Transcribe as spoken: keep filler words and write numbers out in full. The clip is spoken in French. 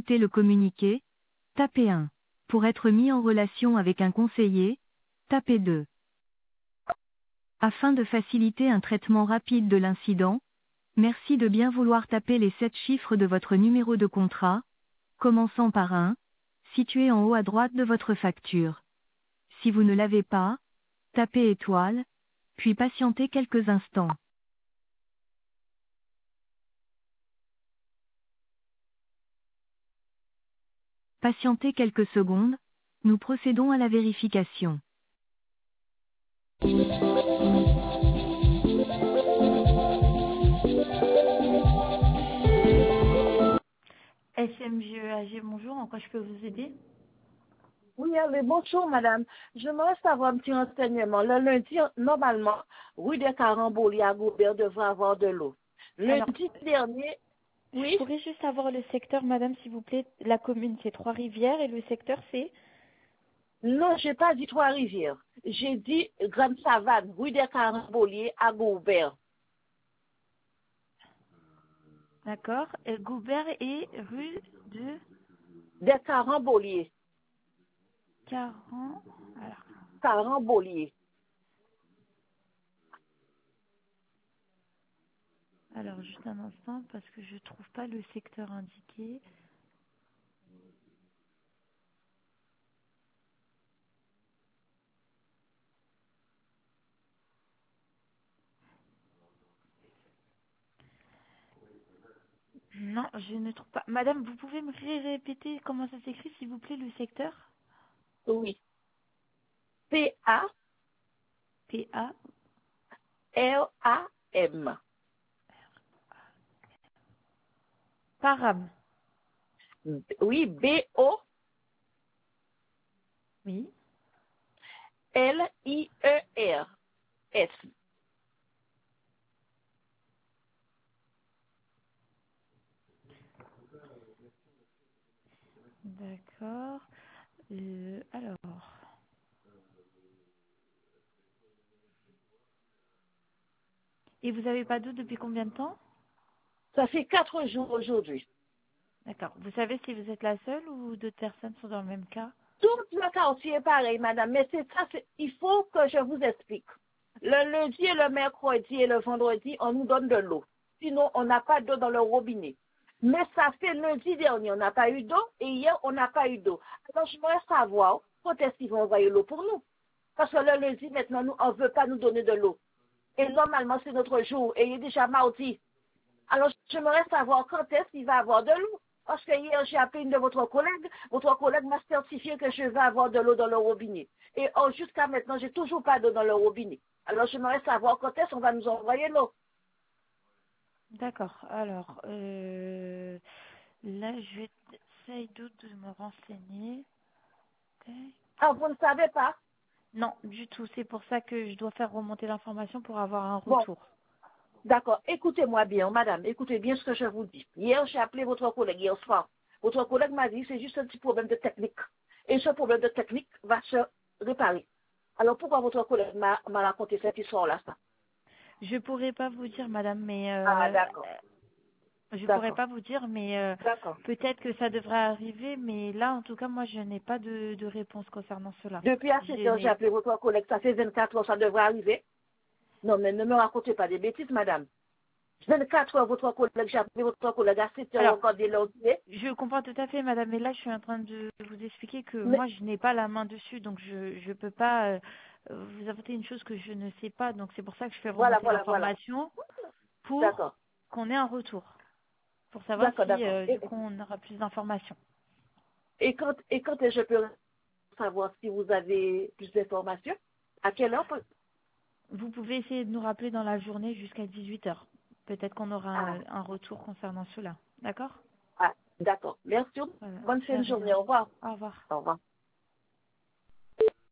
écouter le communiqué, tapez un. Pour être mis en relation avec un conseiller, tapez deux. Afin de faciliter un traitement rapide de l'incident, merci de bien vouloir taper les sept chiffres de votre numéro de contrat, commençant par un, situé en haut à droite de votre facture. Si vous ne l'avez pas, tapez étoile, puis patientez quelques instants. Patientez quelques secondes, nous procédons à la vérification. S M G E A G, bonjour, en quoi je peux vous aider? Oui, allez, bonjour madame. J'aimerais savoir un petit renseignement. Le lundi, normalement, rue des Caramboliers à Goubert devrait avoir de l'eau. Alors, Lundi dernier, je oui? pourrais juste avoir le secteur, madame, s'il vous plaît. La commune, c'est Trois-Rivières et le secteur, c'est? Non, j'ai pas dit Trois-Rivières. J'ai dit Grande Savane, rue des Caramboliers à Goubert. D'accord. Et Goubert et rue de Des Caramboliers. quarante. Alors, Caramboliers. alors, juste un instant, parce que je trouve pas le secteur indiqué. Non, je ne trouve pas. Madame, vous pouvez me ré- répéter comment ça s'écrit, s'il vous plaît, le secteur? Oui. P A P A. R A M. Param. Oui, B O Oui. L I E R S. D'accord. Euh, alors. Et vous n'avez pas d'eau depuis combien de temps? Ça fait quatre jours aujourd'hui. D'accord. Vous savez si vous êtes la seule ou d'autres personnes sont dans le même cas? Tout le quartier est pareil, madame, mais c'est ça, c'est- il faut que je vous explique. Le lundi et le mercredi et le vendredi, on nous donne de l'eau. Sinon, on n'a pas d'eau dans le robinet. Mais ça fait lundi dernier, on n'a pas eu d'eau, et hier, on n'a pas eu d'eau. Alors, je voudrais savoir quand est-ce qu'ils vont envoyer l'eau pour nous. Parce que le lundi, maintenant, nous, on ne veut pas nous donner de l'eau. Et normalement, c'est notre jour, et il est déjà mardi. Alors, j'aimerais savoir quand est-ce qu'il va avoir de l'eau. Parce que hier, j'ai appelé une de votre collègue. Votre collègue m'a certifié que je vais avoir de l'eau dans le robinet. Et oh, jusqu'à maintenant, j'ai toujours pas d'eau dans le robinet. Alors, j'aimerais savoir quand est-ce qu'on va nous envoyer l'eau. D'accord. Alors, euh, là, je vais essayer de me renseigner. Tac. Ah, vous ne savez pas? Non, du tout. C'est pour ça que je dois faire remonter l'information pour avoir un Bon, retour. d'accord. Écoutez-moi bien, madame. Écoutez bien ce que je vous dis. Hier, j'ai appelé votre collègue hier soir. Votre collègue m'a dit que c'est juste un petit problème de technique. Et ce problème de technique va se réparer. Alors, pourquoi votre collègue m'a m'a raconté cette histoire-là, ça? Je pourrais pas vous dire, madame, mais Ah, euh, d'accord. je pourrais D'accord. pas vous dire, mais euh, D'accord. peut-être que ça devrait arriver. Mais là, en tout cas, moi, je n'ai pas de, de réponse concernant cela. Depuis à Je sept heures, j'ai n'ai. appelé votre collègue, ça fait vingt-quatre heures, ça devrait arriver. Non, mais ne me racontez pas des bêtises, madame. vingt-quatre heures, votre collègue, j'ai appelé votre collègue à sept heures, Alors, encore des lautiers. je comprends tout à fait, madame, mais là, je suis en train de vous expliquer que Mais, moi, je n'ai pas la main dessus, donc je je peux pas euh, vous apporter une chose que je ne sais pas. Donc c'est pour ça que je fais voilà, remonter voilà, voilà. l'information pour D'accord. qu'on ait un retour, pour savoir D'accord, si d'accord. euh, Et, du coup on aura plus d'informations. et quand, et quand est-ce que je peux savoir si vous avez plus d'informations? À quelle heure? peut- Vous pouvez essayer de nous rappeler dans la journée jusqu'à dix-huit heures. Peut-être qu'on aura Ah, un, un retour concernant cela. D'accord? ah, d'accord. Merci. Bonne fin Voilà. de De journée. rien. Au revoir. Au revoir. Au revoir.